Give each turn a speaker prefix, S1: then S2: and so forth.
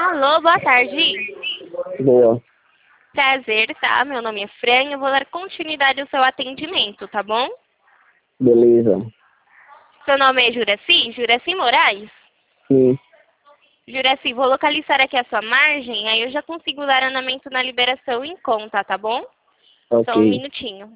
S1: Alô, boa tarde.
S2: Boa.
S1: Prazer, tá? Meu nome é Fran e eu vou dar continuidade ao seu atendimento, tá bom?
S2: Beleza.
S1: Seu nome é Juraci? Juraci Moraes?
S2: Sim.
S1: Juraci, vou localizar aqui a sua margem, aí eu já consigo dar andamento na liberação em conta, tá bom? Só um
S2: Ok.
S1: minutinho.